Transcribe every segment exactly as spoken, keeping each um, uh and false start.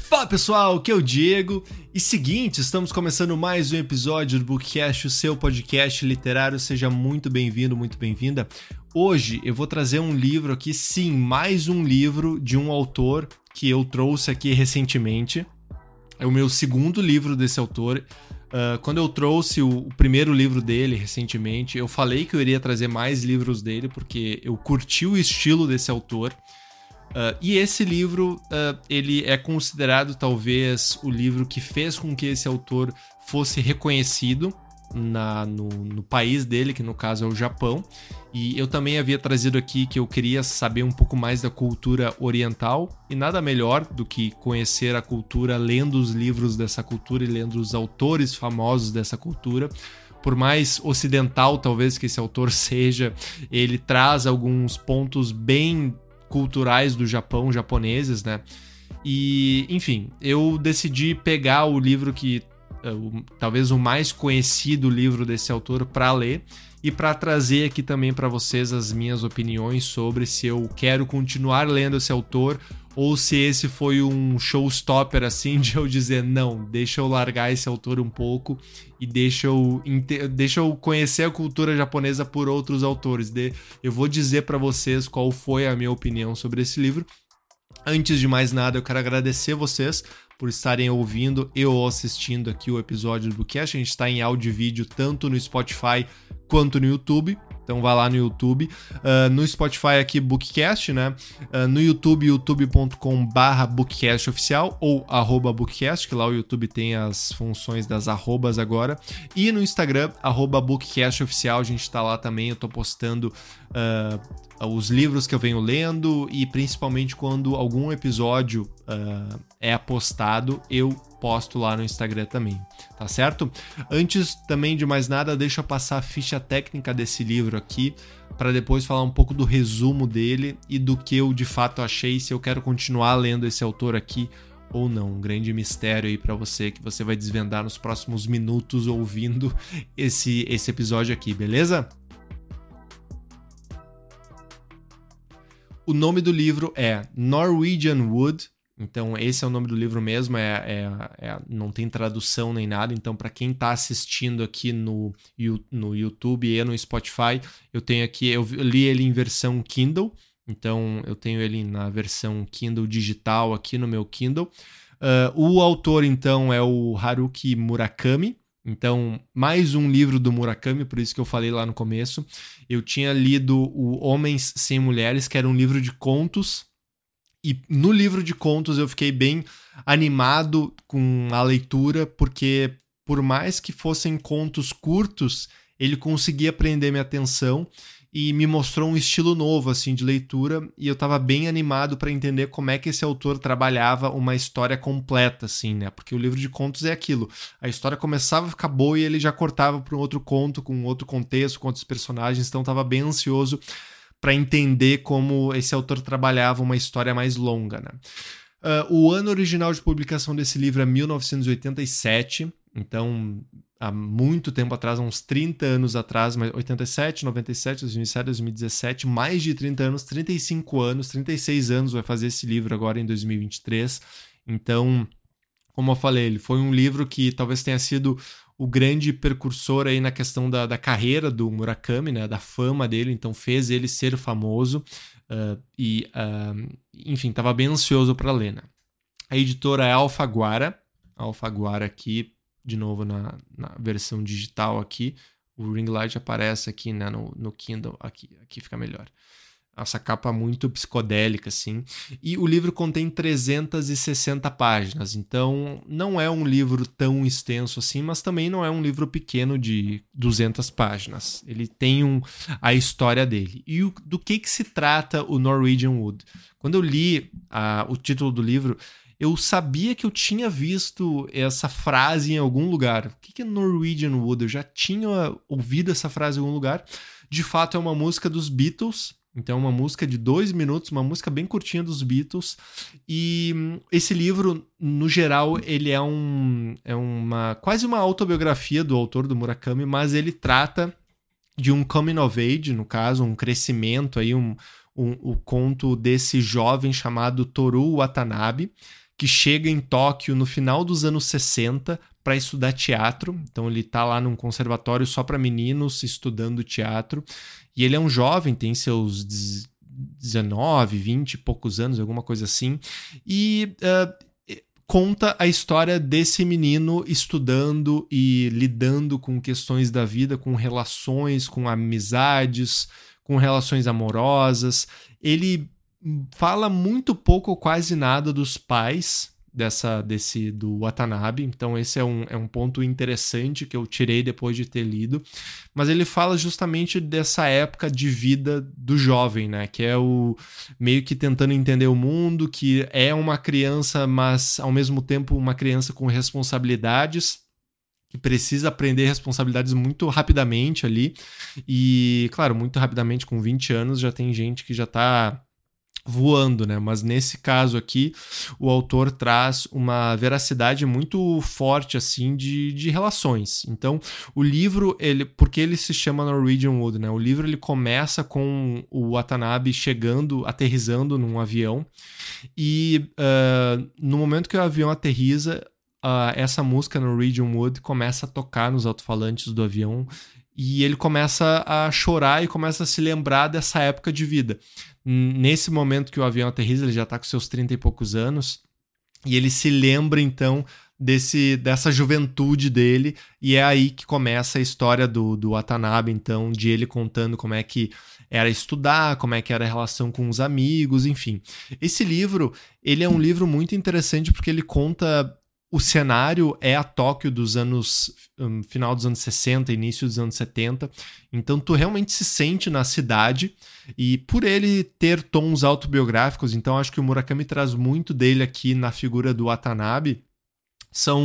Fala pessoal, aqui é o Diego. E seguinte, estamos começando mais um episódio do Bookcast, o seu podcast literário. Seja muito bem-vindo, muito bem-vinda. Hoje eu vou trazer um livro aqui, sim, mais um livro de um autor que eu trouxe aqui recentemente. É o meu segundo livro desse autor. Uh, quando eu trouxe o, o primeiro livro dele recentemente, eu falei que eu iria trazer mais livros dele, porque eu curti o estilo desse autor. Uh, e esse livro, uh, ele é considerado talvez o livro que fez com que esse autor fosse reconhecido na, no, no país dele, que no caso é o Japão. E eu também havia trazido aqui que eu queria saber um pouco mais da cultura oriental, e nada melhor do que conhecer a cultura lendo os livros dessa cultura e lendo os autores famosos dessa cultura. Por mais ocidental talvez que esse autor seja, ele traz alguns pontos bem culturais do Japão, japoneses, né? E, enfim, eu decidi pegar o livro que, uh, talvez o mais conhecido livro desse autor para ler e para trazer aqui também para vocês as minhas opiniões sobre se eu quero continuar lendo esse autor ou se esse foi um showstopper, assim, de eu dizer, não, deixa eu largar esse autor um pouco e deixa eu, deixa eu conhecer a cultura japonesa por outros autores. Eu vou dizer para vocês qual foi a minha opinião sobre esse livro. Antes de mais nada, eu quero agradecer vocês por estarem ouvindo e ou assistindo aqui o episódio do Bookcast. A gente está em áudio e vídeo tanto no Spotify quanto no YouTube. Então vai lá no YouTube, uh, no Spotify aqui Bookcast, né? Uh, no YouTube, youtube ponto com barra Bookcast oficial ou arroba Bookcast, que lá o YouTube tem as funções das arrobas agora. E no Instagram, arroba Bookcast oficial, a gente tá lá também, eu tô postando uh, os livros que eu venho lendo e principalmente quando algum episódio uh, é postado, eu posto lá no Instagram também, tá certo? Antes também de mais nada, deixa eu passar a ficha técnica desse livro aqui, para depois falar um pouco do resumo dele e do que eu de fato achei, se eu quero continuar lendo esse autor aqui ou não. Um grande mistério aí para você, que você vai desvendar nos próximos minutos ouvindo esse, esse episódio aqui, beleza? O nome do livro é Norwegian Wood. Então esse é o nome do livro mesmo, é, é, é, não tem tradução nem nada. Então para quem está assistindo aqui no, no YouTube e no Spotify, eu tenho aqui, eu li ele em versão Kindle, então eu tenho ele na versão Kindle digital aqui no meu Kindle. Uh, o autor então é o Haruki Murakami. Então, mais um livro do Murakami, por isso que eu falei lá no começo. Eu tinha lido o Homens Sem Mulheres, que era um livro de contos. E no livro de contos eu fiquei bem animado com a leitura, porque por mais que fossem contos curtos, ele conseguia prender minha atenção e me mostrou um estilo novo assim de leitura, e eu estava bem animado para entender como é que esse autor trabalhava uma história completa, assim, né? Porque o livro de contos é aquilo, a história começava a ficar boa e ele já cortava para um outro conto, com outro contexto, com outros personagens, então eu estava bem ansioso para entender como esse autor trabalhava uma história mais longa, né? Uh, o ano original de publicação desse livro é mil novecentos e oitenta e sete, então há muito tempo atrás, uns trinta anos atrás, oitenta e sete, noventa e sete, dois mil e sete, dois mil e dezessete, mais de trinta anos, trinta e cinco anos, trinta e seis anos vai fazer esse livro agora em dois mil e vinte e três. Então, como eu falei, ele foi um livro que talvez tenha sido o grande precursor aí na questão da, da carreira do Murakami, né, da fama dele, então fez ele ser famoso uh, e, uh, enfim, estava bem ansioso para ler, né? A editora é Alfaguara, Alfaguara aqui, de novo na, na versão digital aqui, o ring light aparece aqui, né, no, no Kindle, aqui, aqui fica melhor. Essa capa muito psicodélica, assim. E o livro contém trezentas e sessenta páginas, então não é um livro tão extenso assim, mas também não é um livro pequeno de duzentas páginas. Ele tem um, a história dele. E o, do que, que se trata o Norwegian Wood? Quando eu li a, o título do livro, eu sabia que eu tinha visto essa frase em algum lugar. O que, que é Norwegian Wood? Eu já tinha ouvido essa frase em algum lugar. De fato, é uma música dos Beatles. Então, uma música de dois minutos, uma música bem curtinha dos Beatles. E esse livro, no geral, ele é, um, é uma quase uma autobiografia do autor, do Murakami, mas ele trata de um coming of age, no caso, um crescimento, aí, um, um, o conto desse jovem chamado Toru Watanabe, que que chega em Tóquio no final dos anos sessenta para estudar teatro. Então ele tá lá num conservatório só para meninos estudando teatro. E ele é um jovem, tem seus dezenove, vinte e poucos anos, alguma coisa assim. E uh, conta a história desse menino estudando e lidando com questões da vida, com relações, com amizades, com relações amorosas. Ele fala muito pouco ou quase nada dos pais dessa, desse, do Watanabe, então esse é um, é um ponto interessante que eu tirei depois de ter lido, mas ele fala justamente dessa época de vida do jovem, né, que é o meio que tentando entender o mundo, que é uma criança, mas ao mesmo tempo uma criança com responsabilidades, que precisa aprender responsabilidades muito rapidamente ali, e claro, muito rapidamente, com vinte anos já tem gente que já tá voando, né? Mas nesse caso aqui, o autor traz uma veracidade muito forte, assim, de, de relações. Então, o livro, ele, porque ele se chama Norwegian Wood, né? O livro, ele começa com o Watanabe chegando, aterrissando num avião, e uh, no momento que o avião aterrissa, uh, essa música Norwegian Wood começa a tocar nos alto-falantes do avião, e ele começa a chorar e começa a se lembrar dessa época de vida. Nesse momento que o avião aterrissa, ele já está com seus trinta e poucos anos, e ele se lembra, então, desse, dessa juventude dele, e é aí que começa a história do, do Watanabe, então, de ele contando como é que era estudar, como é que era a relação com os amigos, enfim. Esse livro, ele é um livro muito interessante porque ele conta... O cenário é a Tóquio dos anos... Um, final dos anos sessenta, início dos anos setenta. Então tu realmente se sente na cidade. E por ele ter tons autobiográficos, então acho que o Murakami traz muito dele aqui na figura do Watanabe. São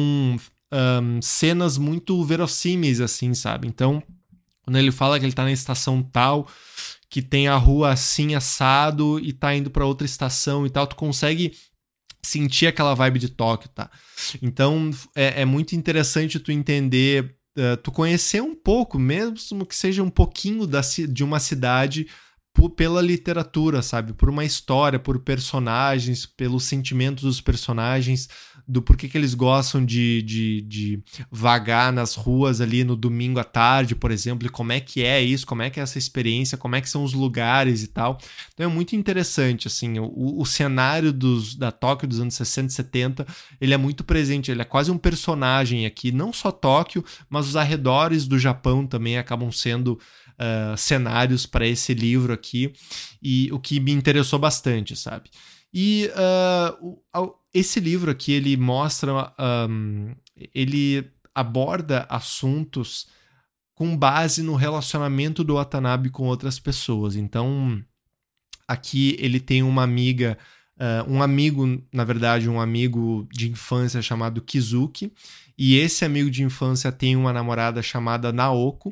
um, cenas muito verossímeis, assim, sabe? Então, quando ele fala que ele tá na estação tal, que tem a rua assim, assado, e tá indo pra outra estação e tal, tu consegue... sentir aquela vibe de Tóquio, tá? Então, é, é muito interessante tu entender, uh, tu conhecer um pouco, mesmo que seja um pouquinho da, de uma cidade por, pela literatura, sabe? Por uma história, por personagens, pelos sentimentos dos personagens, do porquê que eles gostam de, de, de vagar nas ruas ali no domingo à tarde, por exemplo, e como é que é isso, como é que é essa experiência, como é que são os lugares e tal. Então é muito interessante, assim, o, o cenário dos, da Tóquio dos anos sessenta e setenta, ele é muito presente, ele é quase um personagem aqui, não só Tóquio, mas os arredores do Japão também acabam sendo uh, cenários para esse livro aqui, e o que me interessou bastante, sabe? E uh, o, esse livro aqui, ele mostra, um, ele aborda assuntos com base no relacionamento do Watanabe com outras pessoas. Então, aqui ele tem uma amiga, uh, um amigo, na verdade, um amigo de infância chamado Kizuki, e esse amigo de infância tem uma namorada chamada Naoko,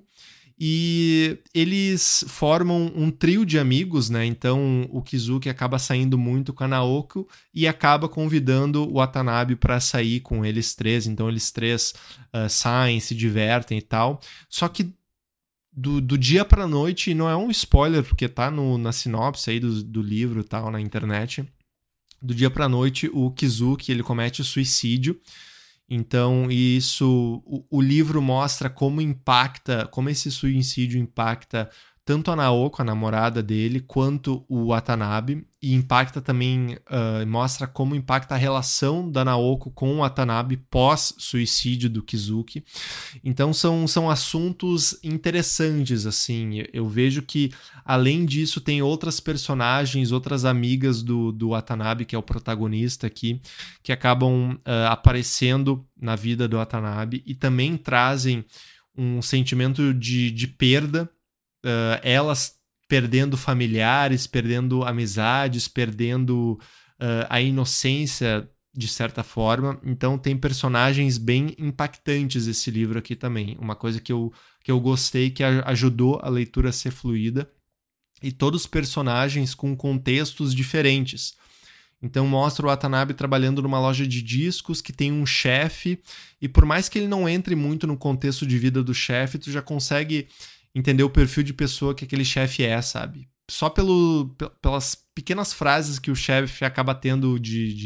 e eles formam um trio de amigos, né? Então o Kizuki acaba saindo muito com a Naoko e acaba convidando o Watanabe para sair com eles três. Então eles três uh, saem, se divertem e tal. Só que do, do dia para noite, e não é um spoiler porque tá no, na sinopse aí do, do livro e tal na internet, do dia para noite o Kizuki ele comete suicídio. Então, isso, o, o livro mostra como impacta, como esse suicídio impacta tanto a Naoko, a namorada dele, quanto o Watanabe, e impacta também, uh, mostra como impacta a relação da Naoko com o Watanabe pós-suicídio do Kizuki. Então são, são assuntos interessantes, assim, eu vejo que além disso tem outras personagens, outras amigas do, do Watanabe, que é o protagonista aqui, que acabam uh, aparecendo na vida do Watanabe e também trazem um sentimento de, de perda, Uh, elas perdendo familiares, perdendo amizades, perdendo uh, a inocência de certa forma. Então tem personagens bem impactantes esse livro aqui também. Uma coisa que eu, que eu gostei, que ajudou a leitura a ser fluida. E todos os personagens com contextos diferentes. Então mostra o Watanabe trabalhando numa loja de discos que tem um chefe, e por mais que ele não entre muito no contexto de vida do chefe, tu já consegue entender o perfil de pessoa que aquele chefe é, sabe? Só pelo, pelas pequenas frases que o chefe acaba tendo de, de,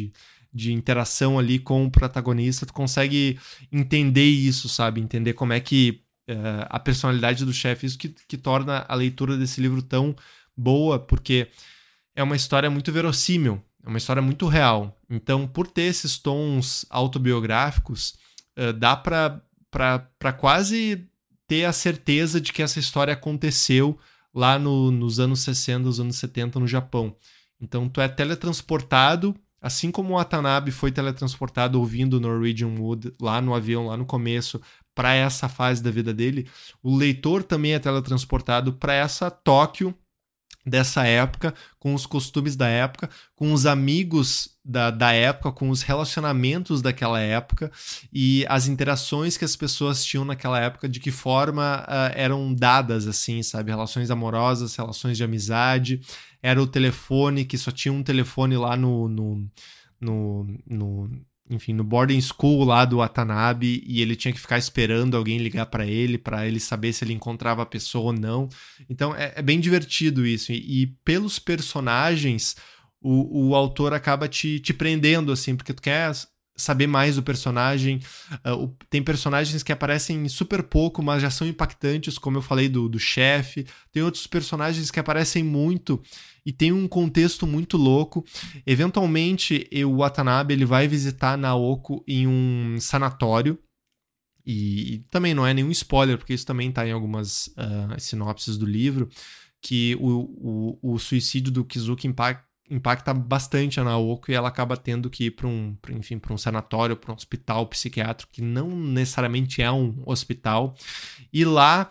de interação ali com o protagonista, tu consegue entender isso, sabe? Entender como é que uh, a personalidade do chefe, isso que, que torna a leitura desse livro tão boa, porque é uma história muito verossímil, é uma história muito real. Então, por ter esses tons autobiográficos, uh, dá pra, pra, pra quase ter a certeza de que essa história aconteceu lá no, nos anos sessenta, nos anos setenta no Japão. Então, tu é teletransportado, assim como o Watanabe foi teletransportado ouvindo Norwegian Wood lá no avião, lá no começo, para essa fase da vida dele, o leitor também é teletransportado para essa Tóquio dessa época, com os costumes da época, com os amigos da, da época, com os relacionamentos daquela época e as interações que as pessoas tinham naquela época, de que forma uh, eram dadas, assim, sabe? Relações amorosas, relações de amizade, era o telefone, que só tinha um telefone lá no... no, no, no enfim, no boarding school lá do Watanabe, e ele tinha que ficar esperando alguém ligar para ele, para ele saber se ele encontrava a pessoa ou não. Então é, é bem divertido isso. E, e pelos personagens, o, o autor acaba te, te prendendo, assim, porque tu quer saber mais do personagem. Uh, o, tem personagens que aparecem super pouco, mas já são impactantes, como eu falei do, do chefe. Tem outros personagens que aparecem muito e tem um contexto muito louco. Eventualmente, o Watanabe ele vai visitar Naoko em um sanatório. E, e também não é nenhum spoiler, porque isso também está em algumas uh, sinopses do livro, que o, o, o suicídio do Kizuki impacta, impacta bastante a Naoko, e ela acaba tendo que ir para um, pra, enfim, para um sanatório, para um hospital psiquiátrico, que não necessariamente é um hospital. E lá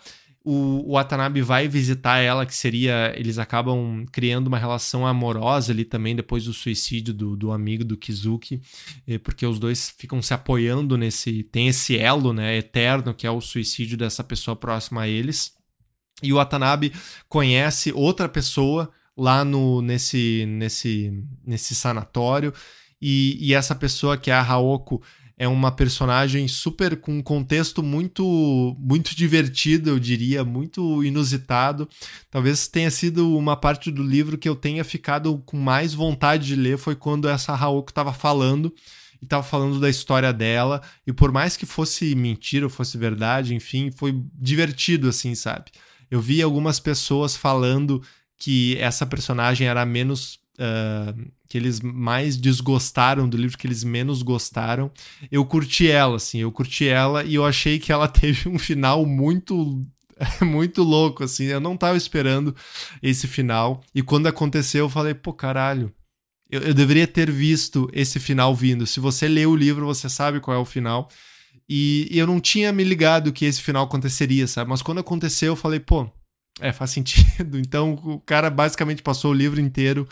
o Watanabe vai visitar ela, que seria... Eles acabam criando uma relação amorosa ali também, depois do suicídio do, do amigo do Kizuki, porque os dois ficam se apoiando nesse... Tem esse elo, né, eterno, que é o suicídio dessa pessoa próxima a eles. E o Watanabe conhece outra pessoa lá no, nesse, nesse, nesse sanatório, e, e essa pessoa, que é a Haoko, é uma personagem super com um contexto muito, muito divertido, eu diria, muito inusitado. Talvez tenha sido uma parte do livro que eu tenha ficado com mais vontade de ler, foi quando essa Haoko estava falando, e estava falando da história dela, e por mais que fosse mentira ou fosse verdade, enfim, foi divertido, assim, sabe? Eu vi algumas pessoas falando que essa personagem era menos... Uh, que eles mais desgostaram do livro, que eles menos gostaram. Eu curti ela, assim, eu curti ela e eu achei que ela teve um final muito, muito louco, assim. Eu não tava esperando esse final. E quando aconteceu, eu falei, pô, caralho, eu, eu deveria ter visto esse final vindo. Se você lê o livro, você sabe qual é o final. E, e eu não tinha me ligado que esse final aconteceria, sabe? Mas quando aconteceu, eu falei, pô, é, faz sentido. Então, o cara basicamente passou o livro inteiro...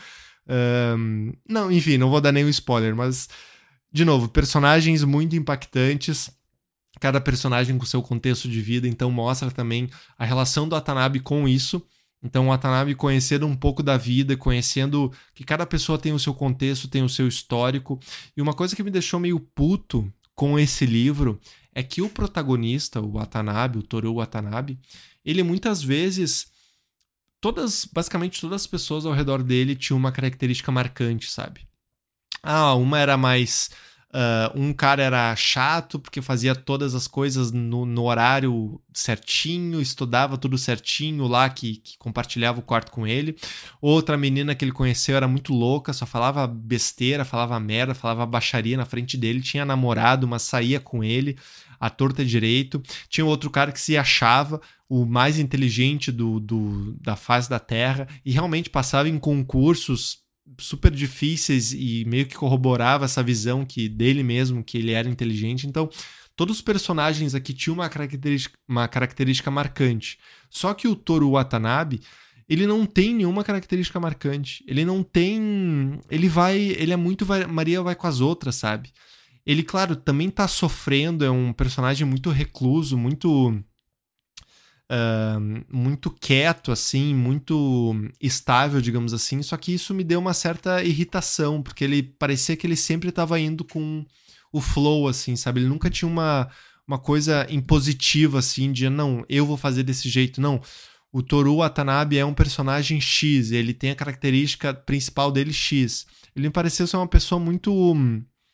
Um, não, enfim, não vou dar nenhum spoiler, mas, de novo, personagens muito impactantes, cada personagem com seu contexto de vida, então mostra também a relação do Watanabe com isso. Então o Watanabe conhecendo um pouco da vida, conhecendo que cada pessoa tem o seu contexto, tem o seu histórico. E uma coisa que me deixou meio puto com esse livro é que o protagonista, o Watanabe, o Toru Watanabe, ele muitas vezes... Todas, basicamente todas as pessoas ao redor dele tinham uma característica marcante, sabe? Ah, uma era mais... Uh, um cara era chato porque fazia todas as coisas no, no horário certinho, estudava tudo certinho lá, que, que compartilhava o quarto com ele. Outra menina que ele conheceu era muito louca, só falava besteira, falava merda, falava baixaria na frente dele. Tinha namorado, mas saía com ele à torta direito. Tinha outro cara que se achava o mais inteligente do, do, da face da Terra e realmente passava em concursos super difíceis e meio que corroborava essa visão que dele mesmo, que ele era inteligente. Então, todos os personagens aqui tinham uma característica, uma característica marcante. Só que o Toru Watanabe, ele não tem nenhuma característica marcante. Ele não tem... Ele vai... Ele é muito... Vai, Maria vai com as outras, sabe? Ele, claro, também tá sofrendo, é um personagem muito recluso, muito... Uh, muito quieto, assim, muito estável, digamos assim, só que isso me deu uma certa irritação, porque ele parecia que ele sempre estava indo com o flow, assim, sabe? Ele nunca tinha uma, uma coisa impositiva, assim, de não, eu vou fazer desse jeito, não. O Toru Watanabe é um personagem X, ele tem a característica principal dele X. Ele me pareceu ser uma pessoa muito...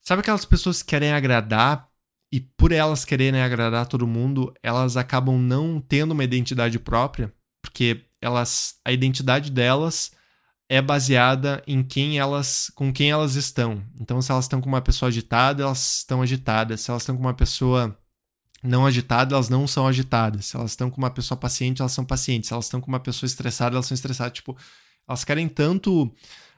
Sabe aquelas pessoas que querem agradar e por elas quererem agradar todo mundo, elas acabam não tendo uma identidade própria, porque elas, a identidade delas é baseada em quem elas, com quem elas estão. Então, se elas estão com uma pessoa agitada, elas estão agitadas. Se elas estão com uma pessoa não agitada, elas não são agitadas. Se elas estão com uma pessoa paciente, elas são pacientes. Se elas estão com uma pessoa estressada, elas são estressadas. Tipo, elas querem tanto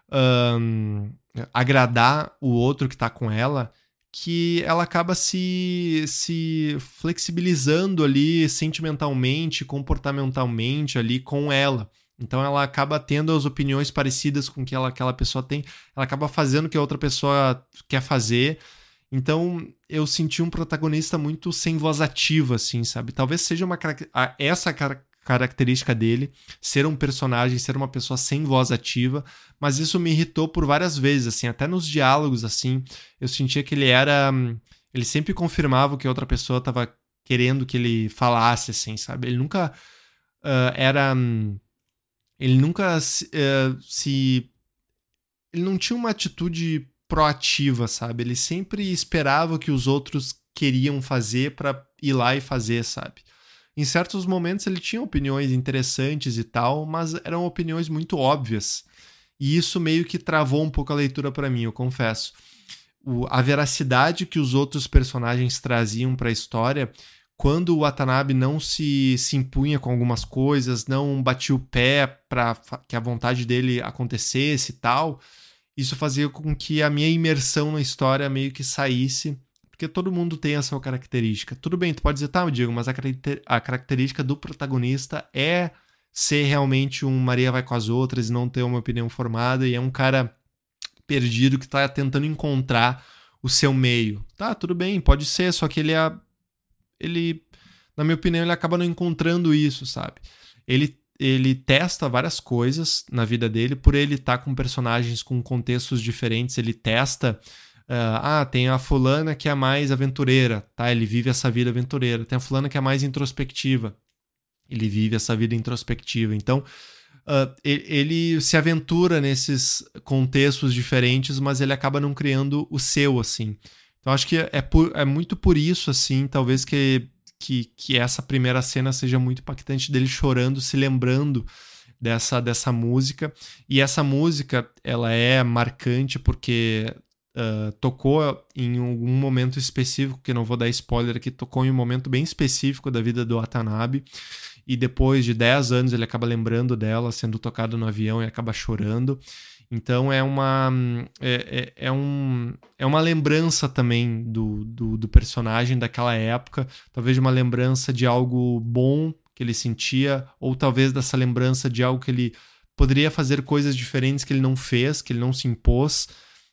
um, agradar o outro que tá com ela, que ela acaba se, se flexibilizando ali sentimentalmente, comportamentalmente ali com ela. Então ela acaba tendo as opiniões parecidas com que ela, aquela pessoa tem, ela acaba fazendo o que a outra pessoa quer fazer. Então eu senti um protagonista muito sem voz ativa, assim, sabe? Talvez seja uma essa característica dele, ser um personagem, ser uma pessoa sem voz ativa, mas isso me irritou por várias vezes, assim, até nos diálogos, assim, eu sentia que ele era, ele sempre confirmava o que a outra pessoa estava querendo que ele falasse, assim, sabe? Ele nunca uh, era... Ele nunca se, uh, se... Ele não tinha uma atitude proativa, sabe? Ele sempre esperava o que os outros queriam fazer pra ir lá e fazer, sabe? Em certos momentos ele tinha opiniões interessantes e tal, mas eram opiniões muito óbvias. E isso meio que travou um pouco a leitura pra mim, eu confesso. O, a veracidade que os outros personagens traziam pra história... Quando o Watanabe não se, se impunha com algumas coisas, não batia o pé para que a vontade dele acontecesse e tal, isso fazia com que a minha imersão na história meio que saísse, porque todo mundo tem a sua característica. Tudo bem, tu pode dizer, tá, Diego, mas a, caracter, a característica do protagonista é ser realmente um Maria vai com as outras e não ter uma opinião formada, e é um cara perdido que tá tentando encontrar o seu meio. Tá, tudo bem, pode ser, só que ele é... ele, na minha opinião, ele acaba não encontrando isso, sabe? Ele, ele testa várias coisas na vida dele, por ele estar tá com personagens com contextos diferentes, ele testa, uh, ah, tem a fulana que é mais aventureira, tá? Ele vive essa vida aventureira. Tem a fulana que é mais introspectiva, ele vive essa vida introspectiva. Então, uh, ele, ele se aventura nesses contextos diferentes, mas ele acaba não criando o seu, assim. Então acho que é, por, é muito por isso, assim, talvez que, que, que essa primeira cena seja muito impactante dele chorando, se lembrando dessa, dessa música. E essa música, ela é marcante porque uh, tocou em algum momento específico, que não vou dar spoiler aqui, tocou em um momento bem específico da vida do Watanabe. E depois de dez anos ele acaba lembrando dela, sendo tocado no avião e acaba chorando. Então é uma, é, é, é, um, é uma lembrança também do, do, do personagem daquela época, talvez uma lembrança de algo bom que ele sentia, ou talvez dessa lembrança de algo que ele poderia fazer coisas diferentes que ele não fez, que ele não se impôs.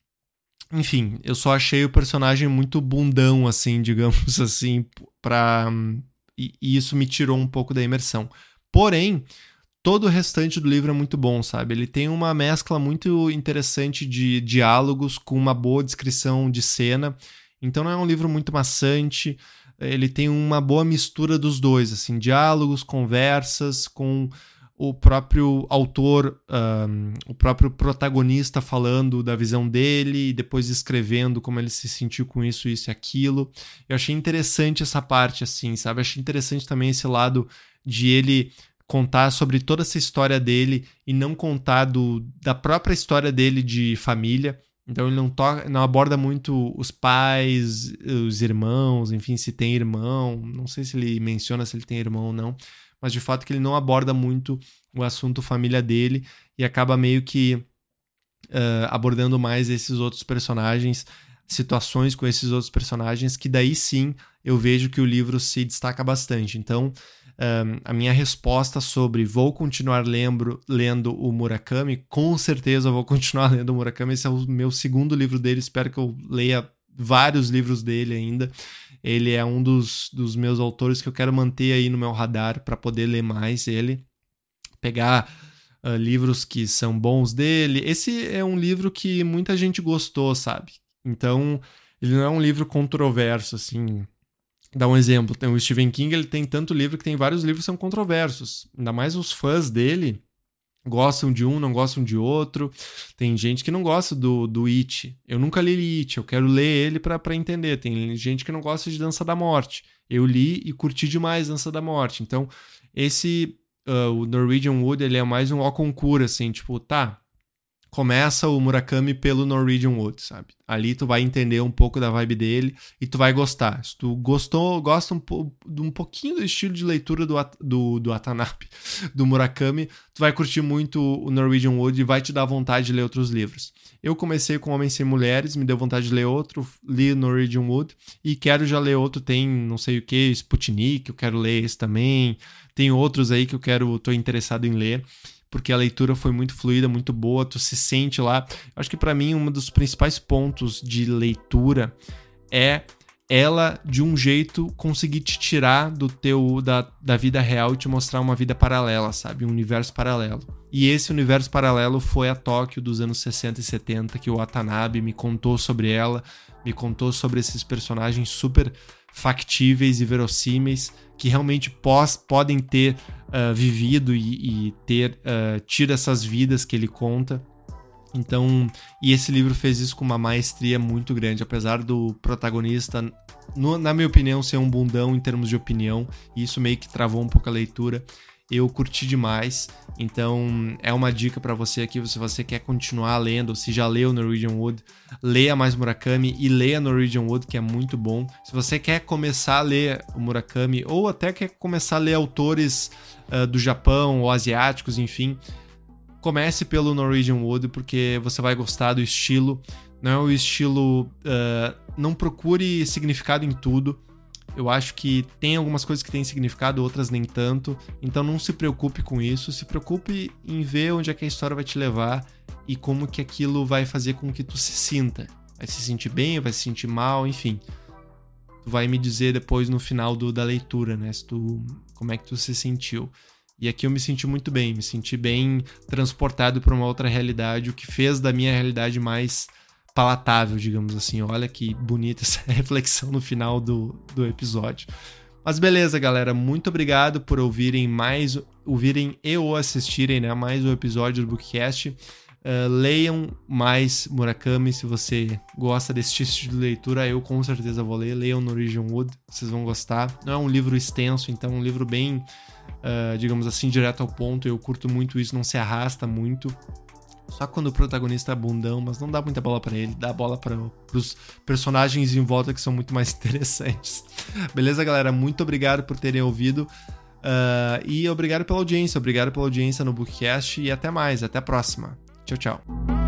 Enfim, eu só achei o personagem muito bundão, assim, digamos assim, pra... e, e isso me tirou um pouco da imersão. Porém, todo o restante do livro é muito bom, sabe? Ele tem uma mescla muito interessante de diálogos com uma boa descrição de cena. Então não é um livro muito maçante. Ele tem uma boa mistura dos dois, assim, diálogos, conversas com o próprio autor, um, o próprio protagonista falando da visão dele e depois escrevendo como ele se sentiu com isso, isso e aquilo. Eu achei interessante essa parte, assim, sabe? Achei interessante também esse lado de ele contar sobre toda essa história dele e não contar do, da própria história dele de família. Então ele não, toca, não aborda muito os pais, os irmãos, enfim, se tem irmão. Não sei se ele menciona se ele tem irmão ou não, mas de fato que ele não aborda muito o assunto família dele e acaba meio que uh, abordando mais esses outros personagens, situações com esses outros personagens, que daí sim eu vejo que o livro se destaca bastante. Então, Um, a minha resposta sobre vou continuar lembro, lendo o Murakami, com certeza eu vou continuar lendo o Murakami. Esse é o meu segundo livro dele, espero que eu leia vários livros dele ainda. Ele é um dos, dos meus autores que eu quero manter aí no meu radar para poder ler mais ele, pegar uh, livros que são bons dele. Esse é um livro que muita gente gostou, sabe? Então ele não é um livro controverso, assim. Dá um exemplo, tem o Stephen King, ele tem tanto livro que tem vários livros que são controversos. Ainda mais os fãs dele gostam de um, não gostam de outro. Tem gente que não gosta do, do It. Eu nunca li It, eu quero ler ele pra, pra entender. Tem gente que não gosta de Dança da Morte. Eu li e curti demais Dança da Morte. Então, esse, uh, o Norwegian Wood, ele é mais um au concurso, assim, tipo, tá, começa o Murakami pelo Norwegian Wood, sabe? Ali tu vai entender um pouco da vibe dele e tu vai gostar. Se tu gostou, gosta um, po- de um pouquinho do estilo de leitura do, At- do, do Watanabe, do Murakami, tu vai curtir muito o Norwegian Wood e vai te dar vontade de ler outros livros. Eu comecei com Homens Sem Mulheres, me deu vontade de ler outro, li Norwegian Wood e quero já ler outro, tem não sei o que, Sputnik, eu quero ler esse também, tem outros aí que eu quero, tô interessado em ler, porque a leitura foi muito fluida, muito boa, tu se sente lá. Acho que para mim um dos principais pontos de leitura é ela, de um jeito, conseguir te tirar do teu da, da vida real e te mostrar uma vida paralela, sabe? Um universo paralelo. E esse universo paralelo foi a Tóquio dos anos sessenta e setenta, que o Watanabe me contou sobre ela, me contou sobre esses personagens super factíveis e verossímeis, que realmente pós, podem ter uh, vivido e, e ter uh, tido essas vidas que ele conta. Então, e esse livro fez isso com uma maestria muito grande, apesar do protagonista, no, na minha opinião, ser um bundão em termos de opinião, e isso meio que travou um pouco a leitura. Eu curti demais, então é uma dica para você aqui, se você quer continuar lendo, ou se já leu Norwegian Wood, leia mais Murakami e leia Norwegian Wood, que é muito bom. Se você quer começar a ler o Murakami, ou até quer começar a ler autores uh, do Japão ou asiáticos, enfim, comece pelo Norwegian Wood, porque você vai gostar do estilo. Não é o estilo... Uh, não procure significado em tudo. Eu acho que tem algumas coisas que têm significado, outras nem tanto. Então não se preocupe com isso. Se preocupe em ver onde é que a história vai te levar e como que aquilo vai fazer com que tu se sinta. Vai se sentir bem, vai se sentir mal, enfim. Tu vai me dizer depois no final do, da leitura, né? Se tu, como é que tu se sentiu. E aqui eu me senti muito bem. Me senti bem transportado para uma outra realidade, o que fez da minha realidade mais palatável, digamos assim. Olha que bonita essa reflexão no final do, do episódio. Mas beleza, galera. Muito obrigado por ouvirem mais, ouvirem e ou assistirem, né, mais um episódio do Bookcast. Uh, leiam mais Murakami, se você gosta desse estilo de leitura, eu com certeza vou ler. Leiam Norwegian Wood, vocês vão gostar. Não é um livro extenso, então é um livro bem, uh, digamos assim, direto ao ponto. Eu curto muito isso, não se arrasta muito. Só quando o protagonista é bundão, mas não dá muita bola pra ele, dá bola para os personagens em volta que são muito mais interessantes. Beleza, galera? Muito obrigado por terem ouvido uh, e obrigado pela audiência, obrigado pela audiência no Bookcast e até mais, até a próxima. Tchau, tchau.